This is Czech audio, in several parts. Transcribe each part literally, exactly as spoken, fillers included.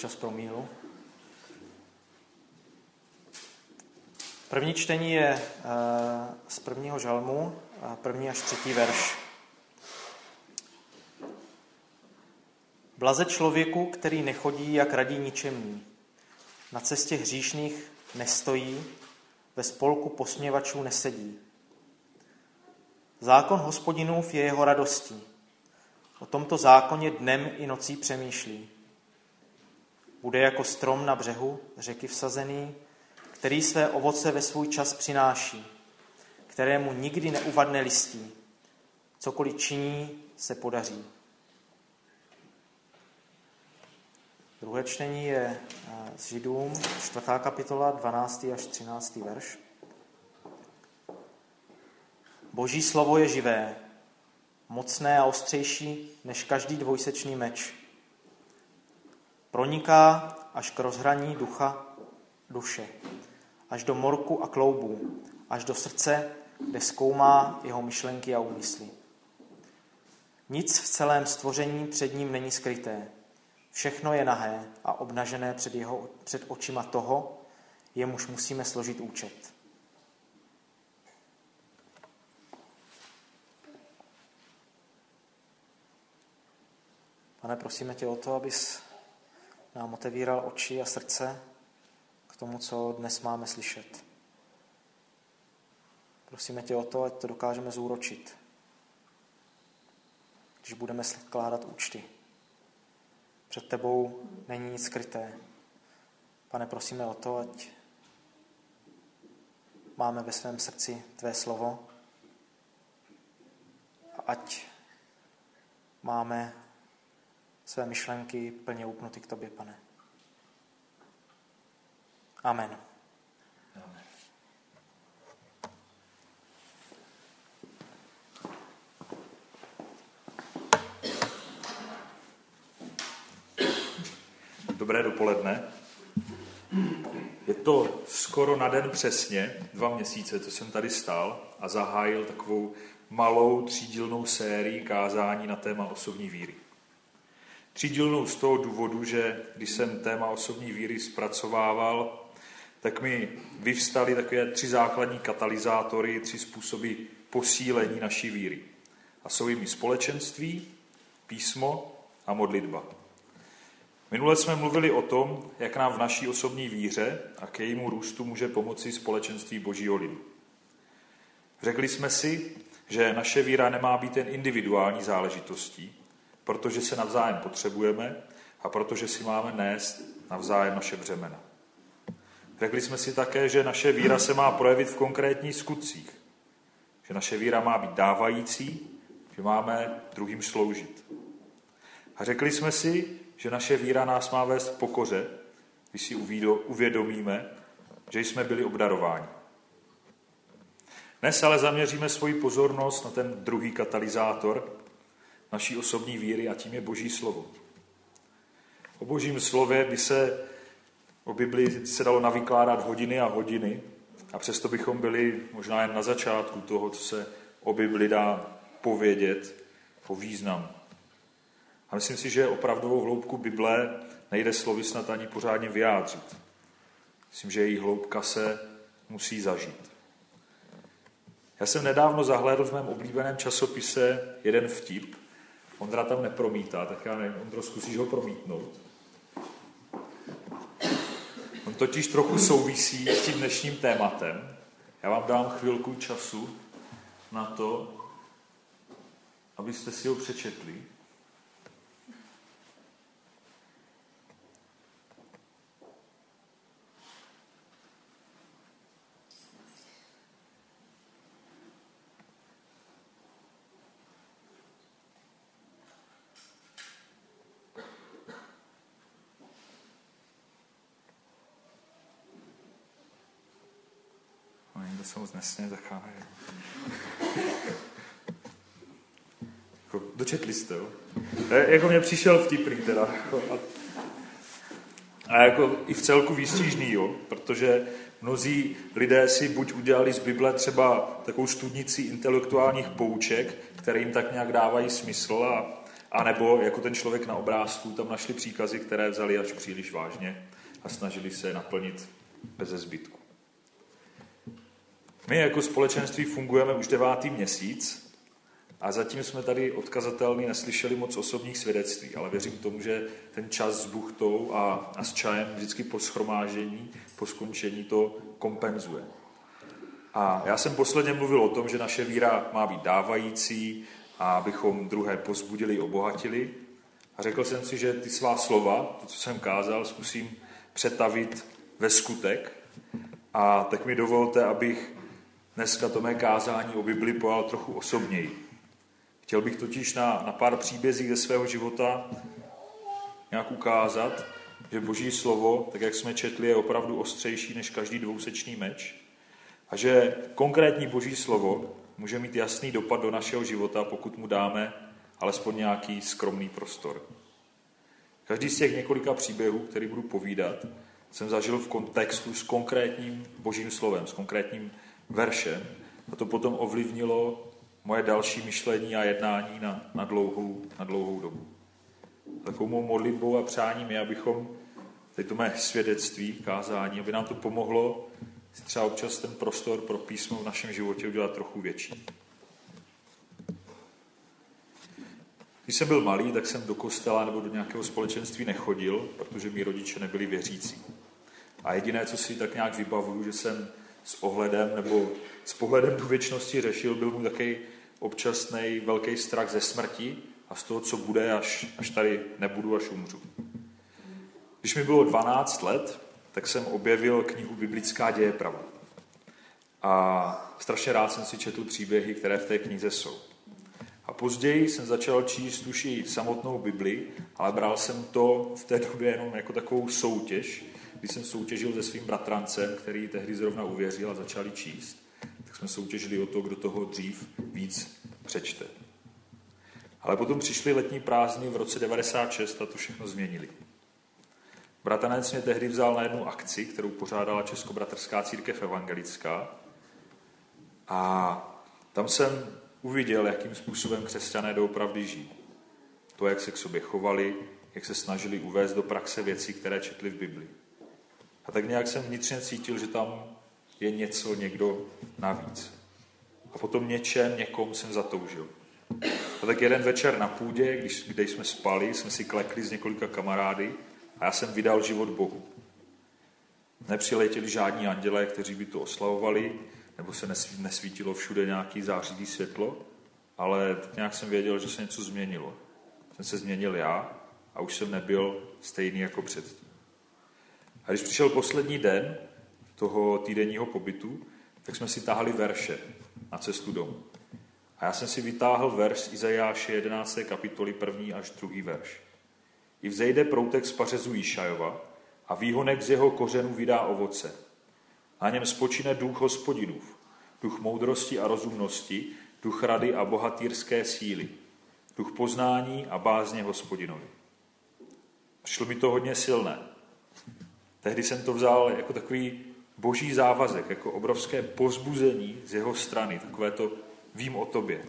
čas promílu. První čtení je z prvního žalmu, první až třetí verš. Blaze člověku, který nechodí, jak radí ničemní. Na cestě hříšných nestojí, ve spolku posměvačů nesedí. Zákon Hospodinův je jeho radostí. O tomto zákoně dnem i nocí přemýšlí. Bude jako strom na břehu řeky vsazený, který své ovoce ve svůj čas přináší, kterému nikdy neuvadne listí. Cokoliv činí, se podaří. Druhé čtení je z Židům, čtvrtá kapitola, dvanáctý až třináctý verš. Boží slovo je živé, mocné a ostřejší než každý dvojsečný meč. Proniká až k rozhraní ducha duše, až do morku a kloubů, až do srdce, kde zkoumá jeho myšlenky a úmysly. Nic v celém stvoření před ním není skryté. Všechno je nahé a obnažené před, jeho, před očima toho, jemuž musíme složit účet. Pane, prosíme tě o to, abys nám otevíral oči a srdce k tomu, co dnes máme slyšet. Prosíme tě o to, ať to dokážeme zúročit, když budeme skládat účty. Před tebou není nic skryté. Pane, prosíme o to, ať máme ve svém srdci tvé slovo a ať máme své myšlenky plně upnuty k tobě, Pane. Amen. Amen. Dobré dopoledne. Je to skoro na den přesně, dva měsíce, co jsem tady stál a zahájil takovou malou třídílnou sérii kázání na téma osobní víry. Třídílnou z toho důvodu, že když jsem téma osobní víry zpracovával, tak mi vyvstaly takové tři základní katalyzátory, tři způsoby posílení naší víry. A jsou jimi společenství, písmo a modlitba. Minule jsme mluvili o tom, jak nám v naší osobní víře a k jejímu růstu může pomoci společenství Božího lidu. Řekli jsme si, že naše víra nemá být jen individuální záležitostí, protože se navzájem potřebujeme a protože si máme nést navzájem naše břemena. Řekli jsme si také, že naše víra se má projevit v konkrétních skutcích, že naše víra má být dávající, že máme druhým sloužit. A řekli jsme si, že naše víra nás má vést k pokoře, když si uvědomíme, že jsme byli obdarováni. Dnes ale zaměříme svoji pozornost na ten druhý katalyzátor naší osobní víry a tím je Boží slovo. O Božím slově by se o Biblii se dalo navykládat hodiny a hodiny a přesto bychom byli možná jen na začátku toho, co se o Bibli dá povědět o významu. A myslím si, že opravdovou hloubku Bible nejde slovy snad ani pořádně vyjádřit. Myslím, že její hloubka se musí zažít. Já jsem nedávno zahlédl v mém oblíbeném časopise jeden vtip. Ondra tam nepromítá, tak já nevím, Ondro, zkusíš ho promítnout? On totiž trochu souvisí s tím dnešním tématem. Já vám dám chvilku času na to, abyste si ho přečetli. Někdo se moc nesně zachájí. Dočetli jste, jo? Jako mě přišel vtipný teda. A jako i v celku výstižný, jo? Protože mnozí lidé si buď udělali z Bible třeba takovou studnici intelektuálních pouček, které jim tak nějak dávají smysl a, A nebo jako ten člověk na obrázku, tam našli příkazy, které vzali až příliš vážně a snažili se naplnit beze zbytku. My jako společenství fungujeme už devátý měsíc a zatím jsme tady od kazatelny neslyšeli moc osobních svědectví, ale věřím tomu, že ten čas s buchtou a, a s čajem vždycky po shromáždění, po skončení to kompenzuje. A já jsem posledně mluvil o tom, že naše víra má být dávající a abychom druhé pozbudili, obohatili. A řekl jsem si, že ty svá slova, to, co jsem kázal, zkusím přetavit ve skutek. A tak mi dovolte, abych dneska to mé kázání o Bibli pojal trochu osobněji. Chtěl bych totiž na, na pár příbězích ze svého života nějak ukázat, že Boží slovo, tak jak jsme četli, je opravdu ostřejší než každý dvousečný meč a že konkrétní Boží slovo může mít jasný dopad do našeho života, pokud mu dáme alespoň nějaký skromný prostor. Každý z těch několika příběhů, který budu povídat, jsem zažil v kontextu s konkrétním Božím slovem, s konkrétním veršem a to potom ovlivnilo moje další myšlení a jednání na, na, dlouhou, na dlouhou dobu. Takovou mou modlitbou a přáním je, abychom to mé svědectví, kázání, aby nám to pomohlo si třeba občas ten prostor pro písmo v našem životě udělat trochu větší. Když jsem byl malý, tak jsem do kostela nebo do nějakého společenství nechodil, protože mí rodiče nebyli věřící. A jediné, co si tak nějak vybavuju, že jsem s ohledem nebo s pohledem do věčnosti řešil, byl mu takový občasný velký strach ze smrti a z toho, co bude, až, až tady nebudu, až umřu. Když mi bylo dvanáct let, tak jsem objevil knihu Biblická dějeprava. A strašně rád jsem si četl příběhy, které v té knize jsou. A později jsem začal číst už i samotnou Bibli, ale bral jsem to v té době jenom jako takovou soutěž, když jsem soutěžil se svým bratrancem, který tehdy zrovna uvěřil a začali číst, tak jsme soutěžili o to, kdo toho dřív víc přečte. Ale potom přišly letní prázdniny v roce devadesát šest a to všechno změnili. Bratranec mě tehdy vzal na jednu akci, kterou pořádala Českobratrská církev evangelická a tam jsem uviděl, jakým způsobem křesťané doopravdy žijí. To, jak se k sobě chovali, jak se snažili uvést do praxe věci, které četli v Bibli. A tak nějak jsem vnitřně cítil, že tam je něco, někdo navíc. A potom něčem, někom jsem zatoužil. A tak jeden večer na půdě, když, když jsme spali, jsme si klekli s několika kamarády a já jsem vydal život Bohu. Nepřiletěli žádní andělé, kteří by to oslavovali, nebo se nesvítilo všude nějaký zářivý světlo, ale tak nějak jsem věděl, že se něco změnilo. Jsem se změnil já a už jsem nebyl stejný jako předtím. A když přišel poslední den toho týdenního pobytu, tak jsme si táhli verše na cestu domů. A já jsem si vytáhl verš z Izajáše jedenácté kapitoly první až druhý verš. I vzejde proutek z pařezu Jíšajova a výhonek z jeho kořenů vydá ovoce. Na něm spočine duch Hospodinův, duch moudrosti a rozumnosti, duch rady a bohatýrské síly, duch poznání a bázně Hospodinovi. Přišlo mi to hodně silné. Tehdy jsem to vzal jako takový boží závazek, jako obrovské povzbuzení z jeho strany, takové to vím o tobě.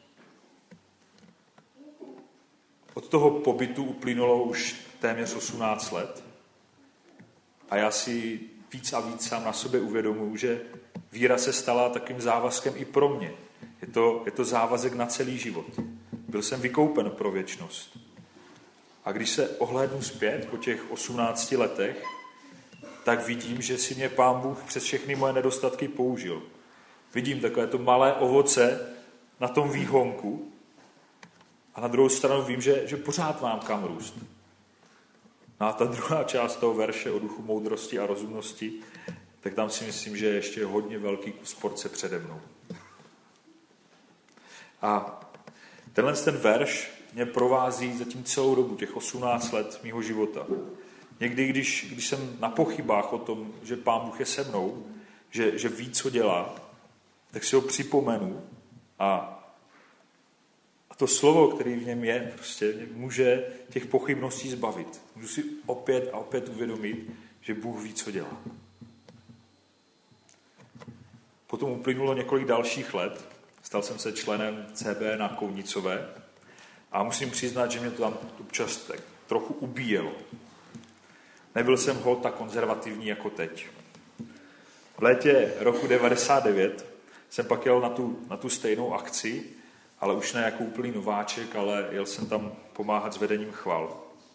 Od toho pobytu uplynulo už téměř osmnáct let a já si víc a víc sám na sobě uvědomuji, že víra se stala takovým závazkem i pro mě. Je to, je to závazek na celý život. Byl jsem vykoupen pro věčnost. A když se ohlédnu zpět po těch osmnácti letech, tak vidím, že si mě Pán Bůh přes všechny moje nedostatky použil. Vidím takové to malé ovoce na tom výhonku a na druhou stranu vím, že, že pořád mám kam růst. No a ta druhá část toho verše o duchu moudrosti a rozumnosti, tak tam si myslím, že je ještě hodně velký kus porce přede mnou. A tenhle ten verš mě provází zatím celou dobu, těch osmnáct let mýho života. Někdy, když, když jsem na pochybách o tom, že Pán Bůh je se mnou, že, že ví, co dělá, tak si ho připomenu a, a to slovo, které v něm je, prostě může těch pochybností zbavit. Můžu si opět a opět uvědomit, že Bůh ví, co dělá. Potom uplynulo několik dalších let. Stal jsem se členem C B na Kounicové A musím přiznat, že mě to tam občas tak trochu ubíjelo. Nebyl jsem holt tak konzervativní jako teď. V létě roku devadesát devět jsem pak jel na tu, na tu stejnou akci, ale už ne jako úplný nováček, ale jel jsem tam pomáhat s vedením chval.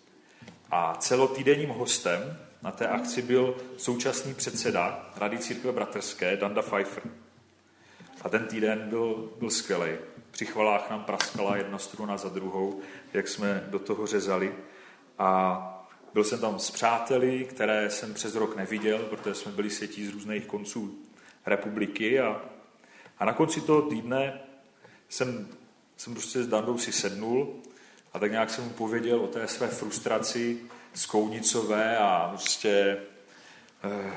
A celotýdenním hostem na té akci byl současný předseda Rady církve bratrské Danda Pfeiffer. A ten týden byl, byl skvělý. Při chvalách nám praskala jedna struna za druhou, jak jsme do toho řezali. A byl jsem tam s přáteli, které jsem přes rok neviděl, protože jsme byli sjetí z různých konců republiky. A, a na konci toho týdne jsem, jsem prostě s Dandou si sednul a tak nějak jsem mu pověděl o té své frustraci z Kounicové a prostě... Eh,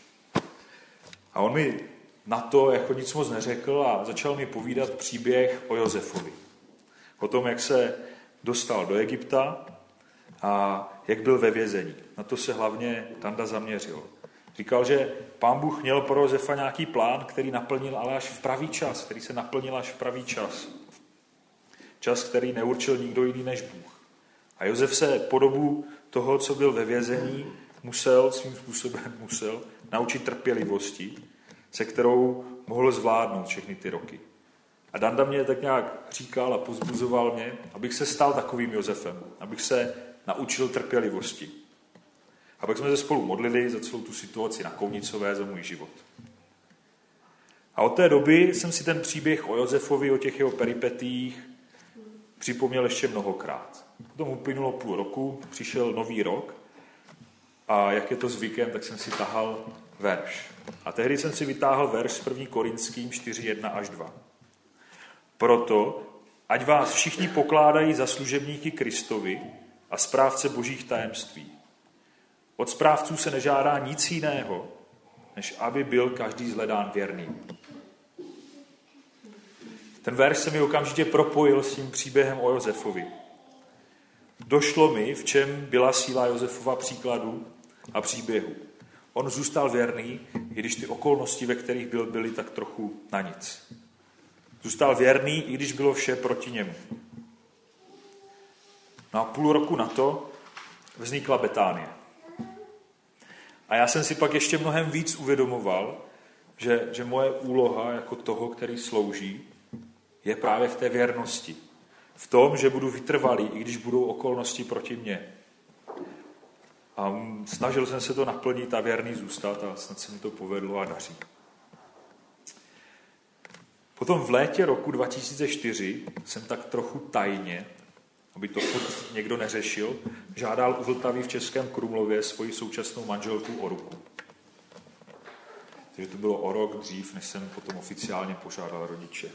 a on mi na to jako nic moc neřekl a začal mi povídat příběh o Josefovi. O tom, jak se dostal do Egypta a jak byl ve vězení. Na to se hlavně Danda zaměřil. Říkal, že Pán Bůh měl pro Josefa nějaký plán, který naplnil ale až v pravý čas, který se naplnil až v pravý čas. Čas, který neurčil nikdo jiný než Bůh. A Josef se po dobu toho, co byl ve vězení, musel, svým způsobem musel, naučit trpělivosti, se kterou mohl zvládnout všechny ty roky. A Danda mě tak nějak říkal a pozbuzoval mě, abych se stal takovým Josefem, abych se naučil trpělivosti. A pak jsme se spolu modlili za celou tu situaci na Kounicové, za můj život. A od té doby jsem si ten příběh o Josefovi, o těch jeho peripetích připomněl ještě mnohokrát. Potom uplynulo půl roku, přišel nový rok a jak je to zvykem, tak jsem si tahal verš. A tehdy jsem si vytáhl verš z první Korinským čtyři, jedna až dva. Proto, ať vás všichni pokládají za služebníky Kristovi a správce božích tajemství. Od správců se nežádá nic jiného, než aby byl každý zhledán věrný. Ten verš se mi okamžitě propojil s tím příběhem o Josefovi. Došlo mi, v čem byla síla Josefova příkladu a příběhu. On zůstal věrný, i když ty okolnosti, ve kterých byl, byly tak trochu na nic. Zůstal věrný, i když bylo vše proti němu. No a půl roku na to vznikla Betánie. A já jsem si pak ještě mnohem víc uvědomoval, že, že moje úloha jako toho, který slouží, je právě v té věrnosti. V tom, že budu vytrvalý, i když budou okolnosti proti mně. A snažil jsem se to naplnit a věrný zůstat a snad se mi to povedlo a daří. Potom v létě roku dva tisíce čtyři jsem tak trochu tajně, aby to někdo neřešil, žádal u Vltavy v Českém Krumlově svoji současnou manželku o ruku. Takže to bylo o rok dřív, než jsem potom oficiálně požádal rodiče.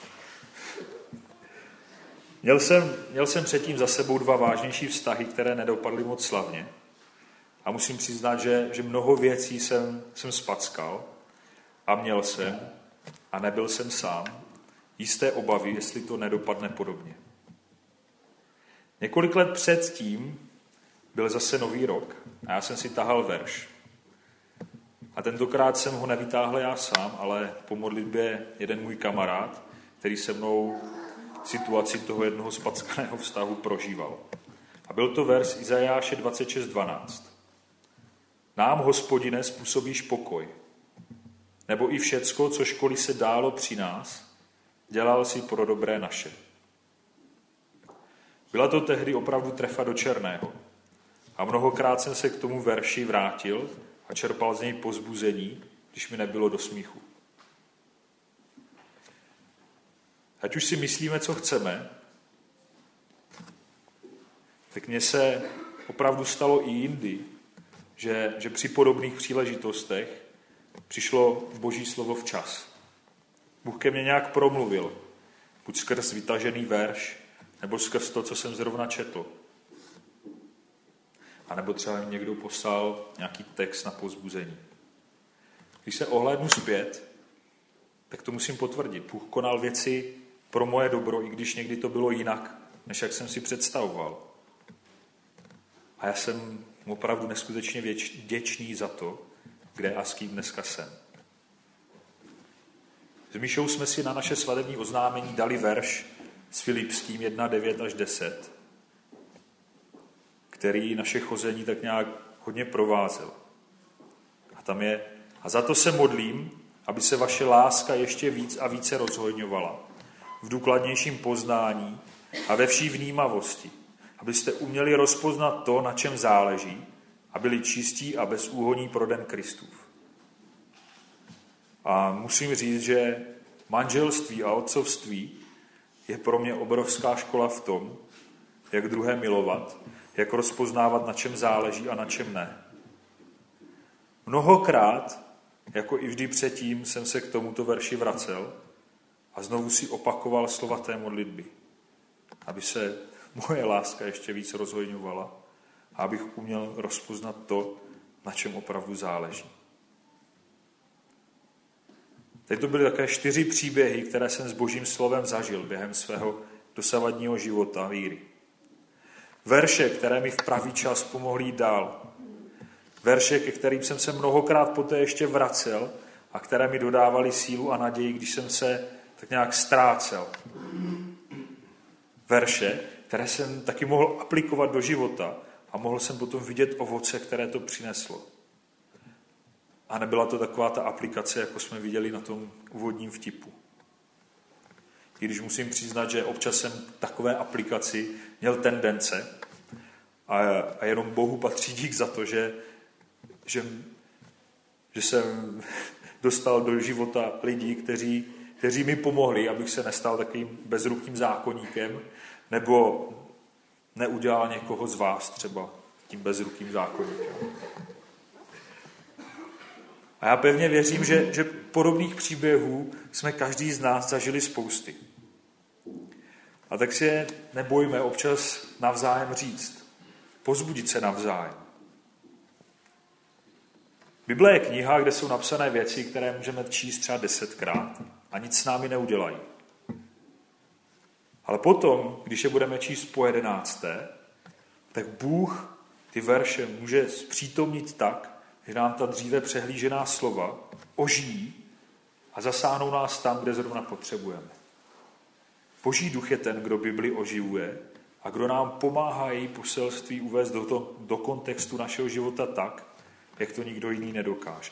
Měl jsem, měl jsem předtím za sebou dva vážnější vztahy, které nedopadly moc slavně. A musím přiznat, že, že mnoho věcí jsem, jsem spackal a měl jsem, a nebyl jsem sám, jisté obavy, jestli to nedopadne podobně. Několik let předtím byl zase nový rok a já jsem si tahal verš. A tentokrát jsem ho nevytáhl já sám, ale po modlitbě jeden můj kamarád, který se mnou situaci toho jednoho spackaného vztahu prožíval. A byl to verš Izajáše dvacet šest dvanáct. Nám, Hospodine, způsobíš pokoj, nebo i všecko, co školy se dálo při nás, dělal si pro dobré naše. Byla to tehdy opravdu trefa do černého. A mnohokrát jsem se k tomu verši vrátil a čerpal z něj povzbuzení, když mi nebylo do smíchu. Ať už si myslíme, co chceme, tak mně se opravdu stalo i jindy, že, že při podobných příležitostech přišlo Boží slovo včas. Bůh ke mně nějak promluvil, buď skrz vytažený verš, nebo skrz to, co jsem zrovna četl. A nebo třeba mi někdo poslal nějaký text na povzbuzení. Když se ohlédnu zpět, tak to musím potvrdit. Bůh konal věci pro moje dobro, i když někdy to bylo jinak, než jak jsem si představoval. A já jsem opravdu neskutečně vděčný za to, kde a s kým dneska jsem. S Míšou jsme si na naše svatební oznámení dali verš s Filipským jedna devět až deset, který naše chození tak nějak hodně provázel. A tam je, a za to se modlím, aby se vaše láska ještě víc a více rozhojňovala v důkladnějším poznání a ve vší vnímavosti, abyste uměli rozpoznat to, na čem záleží, a byli čistí a bezúhonní pro den Kristův. A musím říct, že manželství a otcovství je pro mě obrovská škola v tom, jak druhé milovat, jak rozpoznávat, na čem záleží a na čem ne. Mnohokrát, jako i vždy předtím, jsem se k tomuto verši vracel a znovu si opakoval slova té modlitby, aby se moje láska ještě víc rozhojňovala a abych uměl rozpoznat to, na čem opravdu záleží. Teď to byly také čtyři příběhy, které jsem s Božím slovem zažil během svého dosavadního života víry. Verše, které mi v pravý čas pomohly jít dál. Verše, ke kterým jsem se mnohokrát poté ještě vracel a které mi dodávaly sílu a naději, když jsem se tak nějak ztrácel. Verše, které jsem taky mohl aplikovat do života a mohl jsem potom vidět ovoce, které to přineslo. A nebyla to taková ta aplikace, jako jsme viděli na tom úvodním vtipu. I když musím přiznat, že občas jsem takové aplikaci měl tendence a, a jenom Bohu patří dík za to, že, že, že jsem dostal do života lidí, kteří, kteří mi pomohli, abych se nestal takovým bezrukým zákoníkem, nebo neudělal někoho z vás třeba tím bezrukým zákoníkem. A já pevně věřím, že, že podobných příběhů jsme každý z nás zažili spousty. A tak si je nebojme občas navzájem říct. Pozbudit se navzájem. Bible je kniha, kde jsou napsané věci, které můžeme číst třeba desetkrát a nic s námi neudělají. Ale potom, když je budeme číst po jedenácté, tak Bůh ty verše může zpřítomnit tak, že nám ta dříve přehlížená slova ožijí a zasáhnou nás tam, kde zrovna potřebujeme. Boží duch je ten, kdo Bibli oživuje a kdo nám pomáhá její poselství uvést do, to, do kontextu našeho života tak, jak to nikdo jiný nedokáže.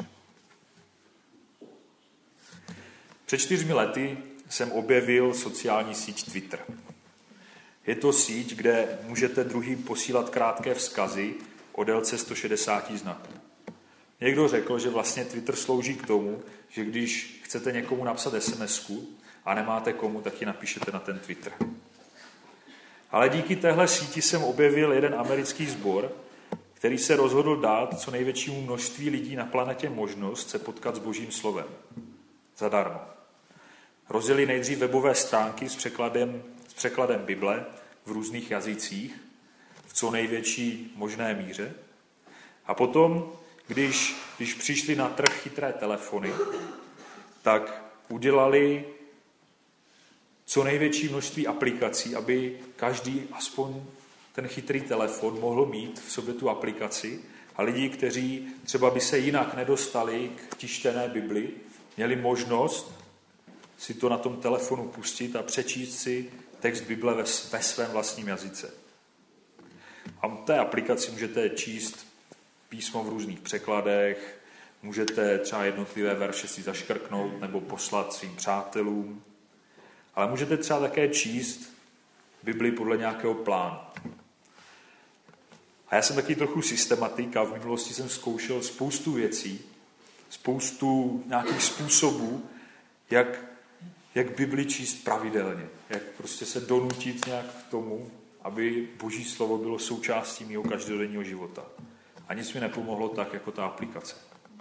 Před čtyřmi lety jsem objevil sociální síť Twitter. Je to síť, kde můžete druhým posílat krátké vzkazy o délce sto šedesát znaků. Někdo řekl, že vlastně Twitter slouží k tomu, že když chcete někomu napsat SMSku a nemáte komu, tak ji napíšete na ten Twitter. Ale díky téhle síti jsem objevil jeden americký sbor, který se rozhodl dát co největšímu množství lidí na planetě možnost se potkat s Božím slovem. Zadarmo. Rozjeli nejdřív webové stránky s překladem, s překladem Bible v různých jazycích, v co největší možné míře. A potom, když, když přišli na trh chytré telefony, tak udělali co největší množství aplikací, aby každý aspoň ten chytrý telefon mohl mít v sobě tu aplikaci a lidi, kteří třeba by se jinak nedostali k tištěné Bibli, měli možnost si to na tom telefonu pustit a přečíst si text Bible ve, ve svém vlastním jazyce. A v té aplikaci můžete číst písmo v různých překladech, můžete třeba jednotlivé verše si zaškrknout nebo poslat svým přátelům, ale můžete třeba také číst Bibli podle nějakého plánu. A já jsem taky trochu systematik a v minulosti jsem zkoušel spoustu věcí, spoustu nějakých způsobů, jak, jak Bibli číst pravidelně, jak prostě se donutit nějak k tomu, aby Boží slovo bylo součástí mého každodenního života. A nic mi nepomohlo tak, jako ta aplikace.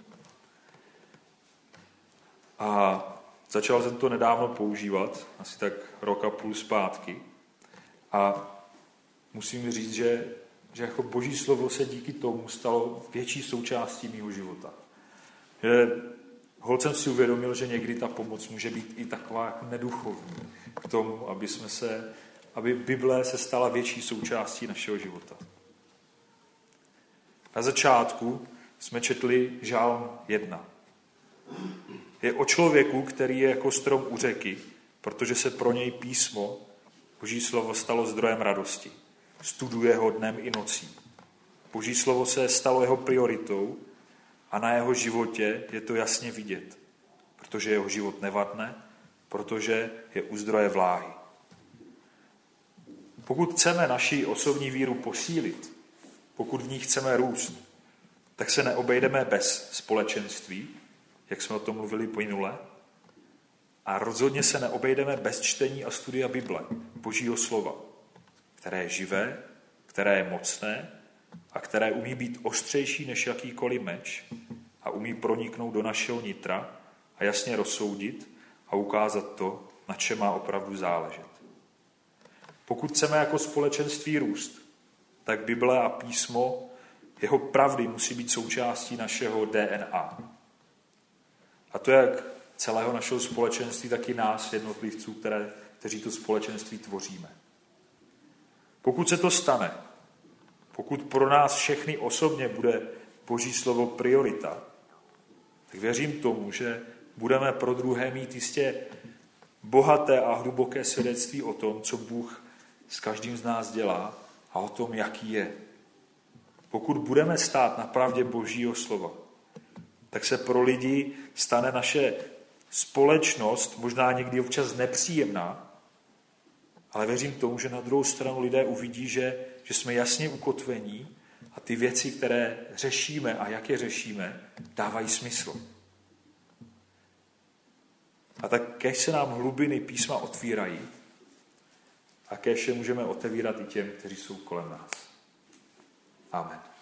A začal jsem to nedávno používat, asi tak rok a půl zpátky. A musím říct, že, že jako Boží slovo se díky tomu stalo větší součástí mého života. Že holt jsem si uvědomil, že někdy ta pomoc může být i taková jako neduchovní k tomu, aby, jsme se, aby Bible se stala větší součástí našeho života. Na začátku jsme četli Žálm jedna. Je o člověku, který je jako strom u řeky, protože se pro něj písmo Boží slovo stalo zdrojem radosti. Studuje ho dnem i nocí. Boží slovo se stalo jeho prioritou a na jeho životě je to jasně vidět, protože jeho život nevadne, protože je u zdroje vláhy. Pokud chceme naši osobní víru posílit, pokud v ní chceme růst, tak se neobejdeme bez společenství, jak jsme o tom mluvili plynule, a rozhodně se neobejdeme bez čtení a studia Bible, Božího slova, které je živé, které je mocné a které umí být ostřejší než jakýkoliv meč a umí proniknout do našeho nitra a jasně rozsoudit a ukázat to, na čem má opravdu záležet. Pokud chceme jako společenství růst, tak Bible a písmo, jeho pravdy musí být součástí našeho D N A. A to jak celého našeho společenství, tak i nás, jednotlivců, které, kteří to společenství tvoříme. Pokud se to stane, pokud pro nás všechny osobně bude Boží slovo priorita, tak věřím tomu, že budeme pro druhé mít jistě bohaté a hluboké svědectví o tom, co Bůh s každým z nás dělá a o tom, jaký je. Pokud budeme stát na pravdě Božího slova, tak se pro lidi stane naše společnost možná někdy občas nepříjemná, ale věřím tomu, že na druhou stranu lidé uvidí, že, že jsme jasně ukotvení a ty věci, které řešíme a jak je řešíme, dávají smysl. A tak kéž se nám hlubiny písma otvírají a kéž je můžeme otevírat i těm, kteří jsou kolem nás. Amen.